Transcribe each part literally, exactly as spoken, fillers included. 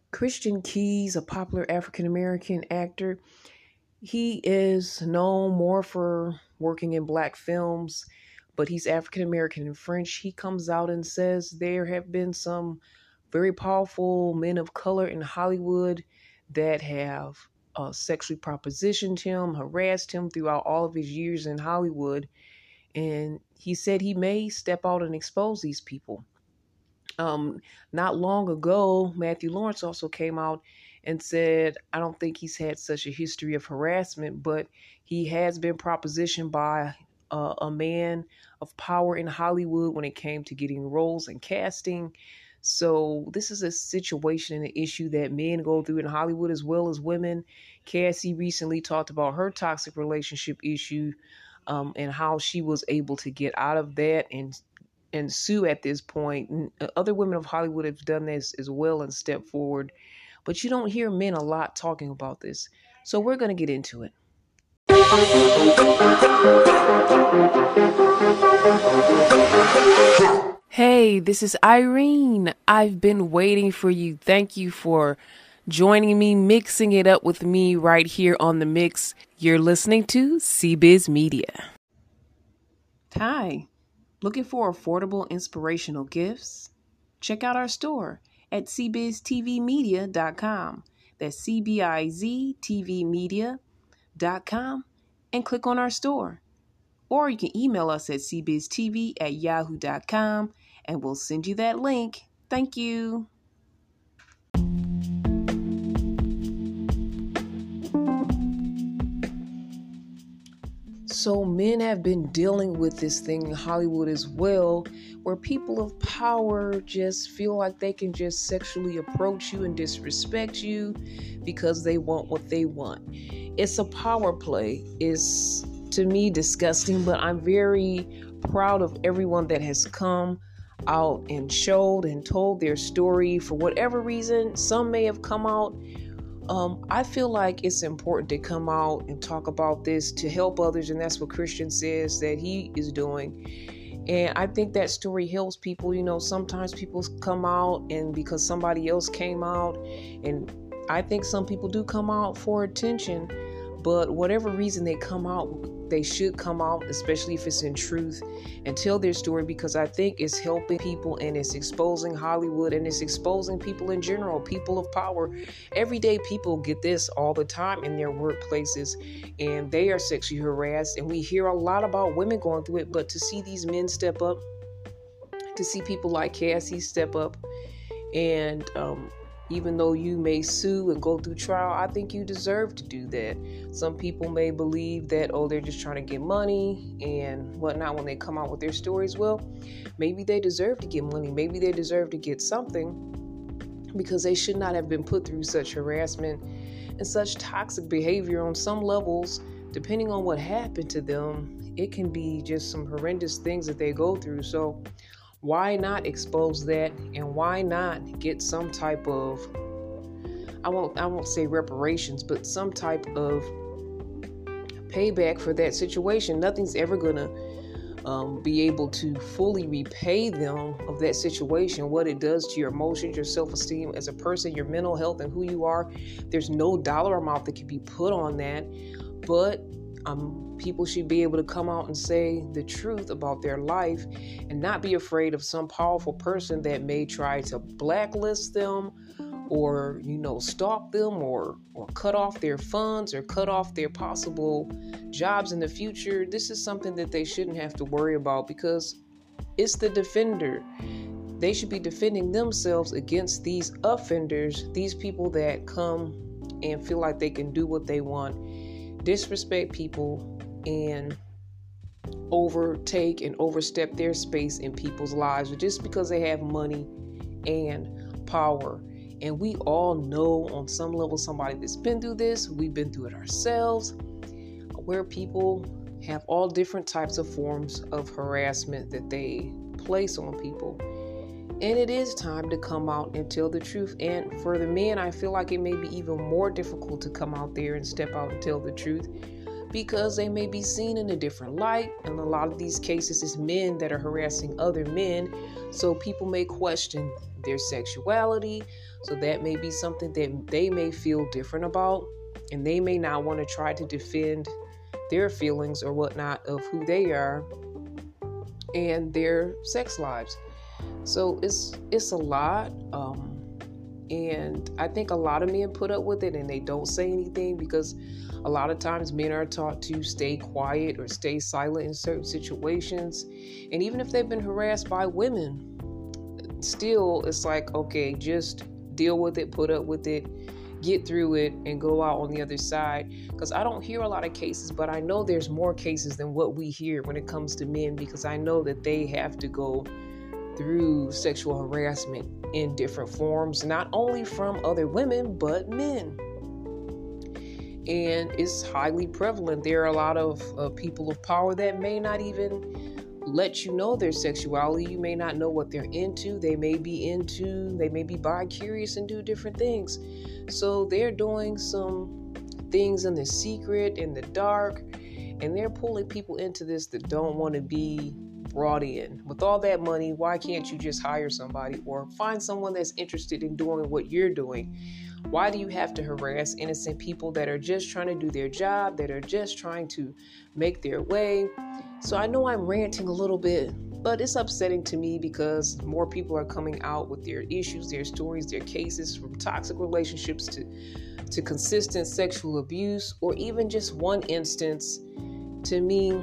Christian Keys, a popular African American actor, he is known more for working in black films, but he's African American and French. He comes out and says there have been some very powerful men of color in Hollywood that have uh, sexually propositioned him, harassed him throughout all of his years in Hollywood. And he said he may step out and expose these people. Um, not long ago, Matthew Lawrence also came out and said, I don't think he's had such a history of harassment, but he has been propositioned by uh, a man of power in Hollywood when it came to getting roles and casting. So this is a situation and an issue that men go through in Hollywood as well as women. Cassie recently talked about her toxic relationship issue um, and how she was able to get out of that and and sue at this point. And other women of Hollywood have done this as well and stepped forward. But you don't hear men a lot talking about this. So we're going to get into it. Hey, this is Irene. I've been waiting for you. Thank you for joining me, mixing it up with me right here on The Mix. You're listening to C Biz Media. Hi. Looking for affordable, inspirational gifts? Check out our store at c biz t v media dot com. That's C B I Z T V media dot com and click on our store. Or you can email us at c biz t v at yahoo dot com and we'll send you that link. Thank you. So men have been dealing with this thing in Hollywood as well, where people of power just feel like they can just sexually approach you and disrespect you because they want what they want. It's a power play. It's, to me, disgusting, but I'm very proud of everyone that has come out and showed and told their story. For whatever reason, some may have come out. Um, I feel like it's important to come out and talk about this to help others, and that's what Christian says that he is doing. And I think that story helps people. You know, sometimes people come out and because somebody else came out, and I think some people do come out for attention, but whatever reason they come out, they should come out, especially if it's in truth, and tell their story, because I think it's helping people and it's exposing Hollywood and it's exposing people in general, people of power. Everyday people get this all the time in their workplaces, and they are sexually harassed, and we hear a lot about women going through it, but to see these men step up, to see people like Cassie step up, and um, even though you may sue and go through trial, I think you deserve to do that. Some people may believe that, oh, they're just trying to get money and whatnot when they come out with their stories. Well, maybe they deserve to get money. Maybe they deserve to get something because they should not have been put through such harassment and such toxic behavior on some levels. Depending on what happened to them, it can be just some horrendous things that they go through. So why not expose that, and why not get some type of, I won't I won't say reparations, but some type of payback for that situation. Nothing's ever gonna um, be able to fully repay them of that situation, what it does to your emotions, your self-esteem as a person, your mental health, and who you are. There's no dollar amount that can be put on that, but Um, people should be able to come out and say the truth about their life and not be afraid of some powerful person that may try to blacklist them or, you know, stalk them or, or cut off their funds or cut off their possible jobs in the future. This is something that they shouldn't have to worry about because it's the defender. They should be defending themselves against these offenders, these people that come and feel like they can do what they want, disrespect people, and overtake and overstep their space in people's lives just because they have money and power. And we all know on some level somebody that's been through this. We've been through it ourselves, where people have all different types of forms of harassment that they place on people. And it is time to come out and tell the truth. And for the men, I feel like it may be even more difficult to come out there and step out and tell the truth because they may be seen in a different light. And a lot of these cases is men that are harassing other men. So people may question their sexuality. So that may be something that they may feel different about. And they may not want to try to defend their feelings or whatnot of who they are and their sex lives. So it's it's a lot. Um, and I think a lot of men put up with it and they don't say anything, because a lot of times men are taught to stay quiet or stay silent in certain situations. And even if they've been harassed by women, still it's like, okay, just deal with it, put up with it, get through it, and go out on the other side. Because I don't hear a lot of cases, but I know there's more cases than what we hear when it comes to men, because I know that they have to go through sexual harassment in different forms, not only from other women, but men. And it's highly prevalent. There are a lot of uh, people of power that may not even let you know their sexuality. You may not know what they're into. They may be into, they may be bi-curious and do different things. So they're doing some things in the secret, in the dark, and they're pulling people into this that don't want to be brought in. With all that money, why can't you just hire somebody or find someone that's interested in doing what you're doing? Why do you have to harass innocent people that are just trying to do their job, that are just trying to make their way? So I know I'm ranting a little bit, but it's upsetting to me because more people are coming out with their issues, their stories, their cases, from toxic relationships to, to consistent sexual abuse, or even just one instance. To me,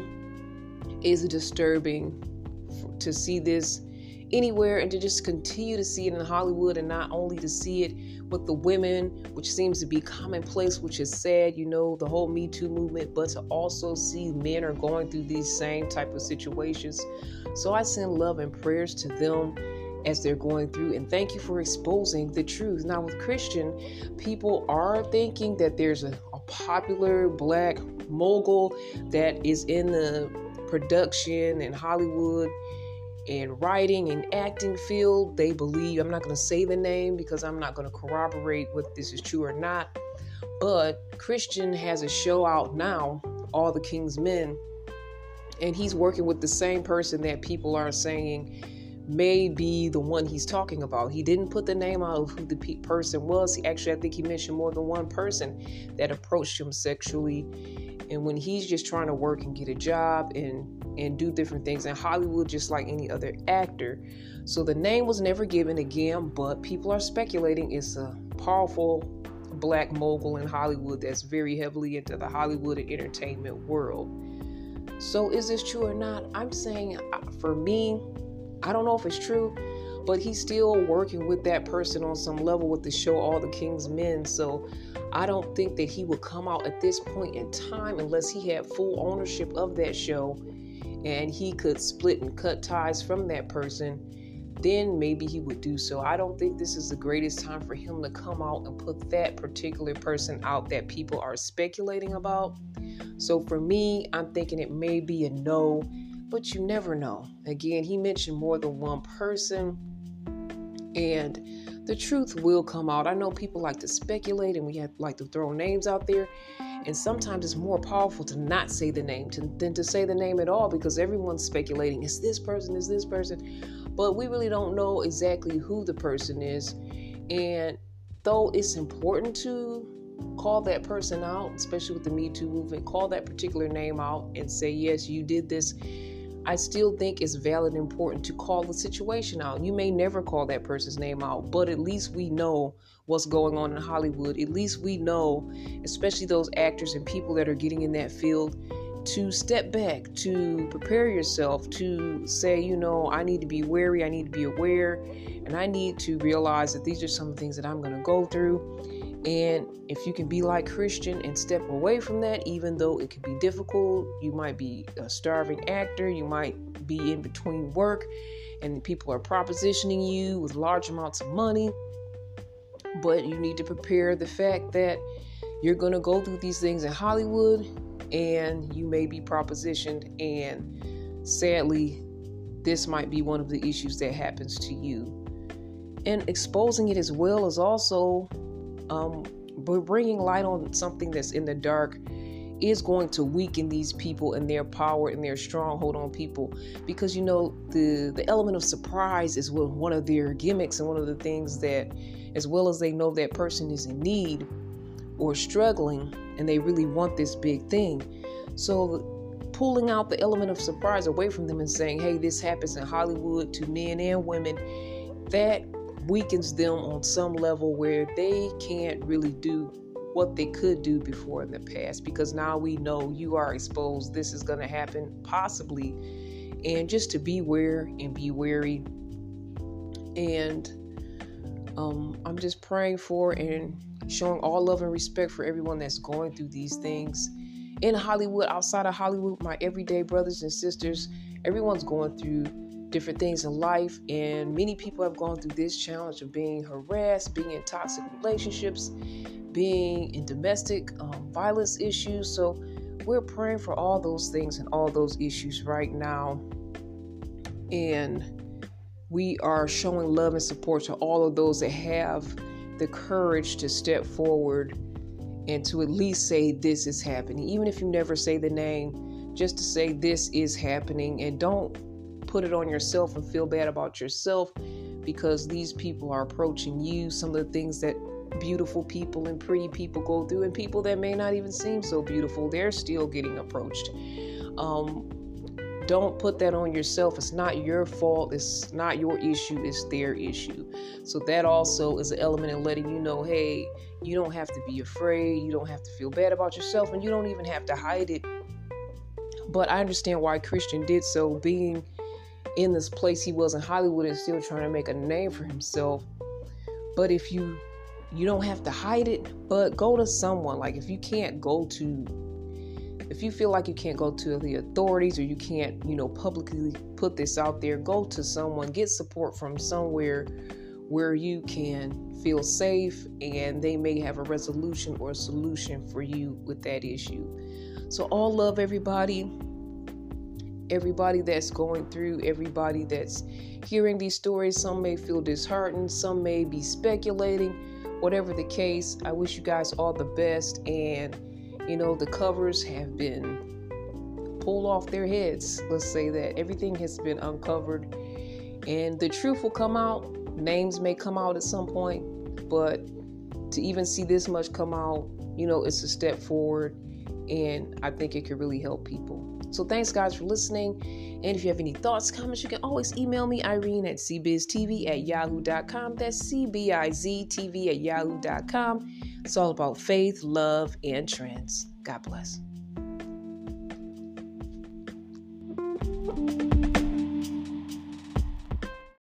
is disturbing to see this anywhere, and to just continue to see it in Hollywood, and not only to see it with the women, which seems to be commonplace, which is sad, you know, the whole Me Too movement, but to also see men are going through these same type of situations. So I send love and prayers to them as they're going through, and thank you for exposing the truth. Now with Christian, people are thinking that there's a, a popular black mogul that is in the production and Hollywood and writing and acting field. They believe, I'm not going to say the name because I'm not going to corroborate whether this is true or not, but Christian has a show out now, All the King's Men, and he's working with the same person that people are saying may be the one he's talking about. He didn't put the name out of who the pe- person was. He actually, I think he mentioned more than one person that approached him sexually. And when he's just trying to work and get a job and, and do different things in Hollywood, just like any other actor. So the name was never given again, but people are speculating it's a powerful black mogul in Hollywood that's very heavily into the Hollywood and entertainment world. So is this true or not? I'm saying, for me, I don't know if it's true, but he's still working with that person on some level with the show All the King's Men. So I don't think that he would come out at this point in time unless he had full ownership of that show and he could split and cut ties from that person. Then maybe he would do so. I don't think this is the greatest time for him to come out and put that particular person out that people are speculating about. So for me, I'm thinking it may be a no, but you never know. Again, he mentioned more than one person, and the truth will come out. I know people like to speculate and we have like to throw names out there, and sometimes it's more powerful to not say the name to, than to say the name at all, because everyone's speculating, is this person, is this person, but we really don't know exactly who the person is. And though it's important to call that person out, especially with the Me Too movement, call that particular name out and say, yes, you did this, I still think it's valid and important to call the situation out. You may never call that person's name out, but at least we know what's going on in Hollywood. At least we know, especially those actors and people that are getting in that field, to step back, to prepare yourself, to say, you know, I need to be wary, I need to be aware, and I need to realize that these are some of the things that I'm going to go through. And if you can be like Christian and step away from that, even though it can be difficult, you might be a starving actor, you might be in between work, and people are propositioning you with large amounts of money, but you need to prepare the fact that you're going to go through these things in Hollywood, and you may be propositioned, and sadly, this might be one of the issues that happens to you. And exposing it as well is also Um, but bringing light on something that's in the dark is going to weaken these people and their power and their stronghold on people, because you know the the element of surprise is one of their gimmicks, and one of the things that, as well as they know that person is in need or struggling and they really want this big thing, so pulling out the element of surprise away from them and saying, hey, this happens in Hollywood to men and women, that weakens them on some level where they can't really do what they could do before in the past, because now we know you are exposed. This is going to happen possibly. And just to beware and be wary. And um, I'm just praying for and showing all love and respect for everyone that's going through these things in Hollywood, outside of Hollywood, my everyday brothers and sisters. Everyone's going through different things in life, and many people have gone through this challenge of being harassed, being in toxic relationships, being in domestic um, violence issues. So we're praying for all those things and all those issues right now. And we are showing love and support to all of those that have the courage to step forward and to at least say this is happening. Even if you never say the name, just to say this is happening, and don't put it on yourself and feel bad about yourself, because these people are approaching you. Some of the things that beautiful people and pretty people go through, and people that may not even seem so beautiful, they're still getting approached. Um, don't put that on yourself. It's not your fault. It's not your issue. It's their issue. So that also is an element in letting you know, hey, you don't have to be afraid. You don't have to feel bad about yourself, and you don't even have to hide it. But I understand why Christian did so, being in this place he was in Hollywood and still trying to make a name for himself. But if you you don't have to hide it, but go to someone. Like if you can't go to If you feel like you can't go to the authorities, or you can't, you know, publicly put this out there, go to someone, get support from somewhere where you can feel safe, and they may have a resolution or a solution for you with that issue. So all love, everybody, everybody that's going through, everybody that's hearing these stories. Some may feel disheartened, some may be speculating. Whatever the case, I wish you guys all the best. And you know, the covers have been pulled off their heads. Let's say that everything has been uncovered, and the truth will come out. Names may come out at some point, but to even see this much come out, you know, it's a step forward, and I think it could really help people. So thanks, guys, for listening. And if you have any thoughts, comments, you can always email me, Irene at c biz t v at yahoo dot com. That's C B I Z T V at yahoo dot com. It's all about faith, love, and trends. God bless.